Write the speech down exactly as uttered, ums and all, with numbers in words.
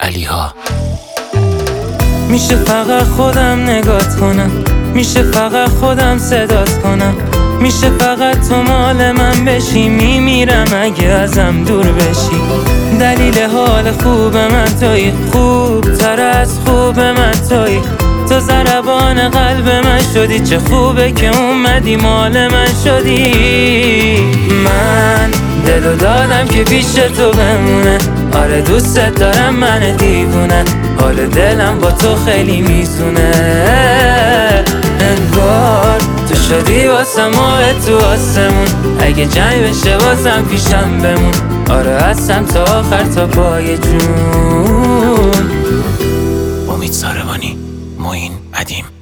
علیها. میشه فقط خودم نگات کنم، میشه فقط خودم صدات کنم، میشه فقط تو مال من بشی، میمیرم اگه ازم دور بشی. دلیل حال خوب من تویی، خوب تر از خوب من تویی، تو ضربان قلب من شدی، چه خوبه که اومدی مال من شدی. من دلو دادم که پیش تو بمونه، آره دوست دارم من دیوونه، حال دلم با تو خیلی میزونه. انگار تو شدی واسم ماه تو آسمون، اگه جنگ بشه بازم پیشم بمون، آره هستم تا آخر تا پای جون. امید ساروانی، معین ادیم.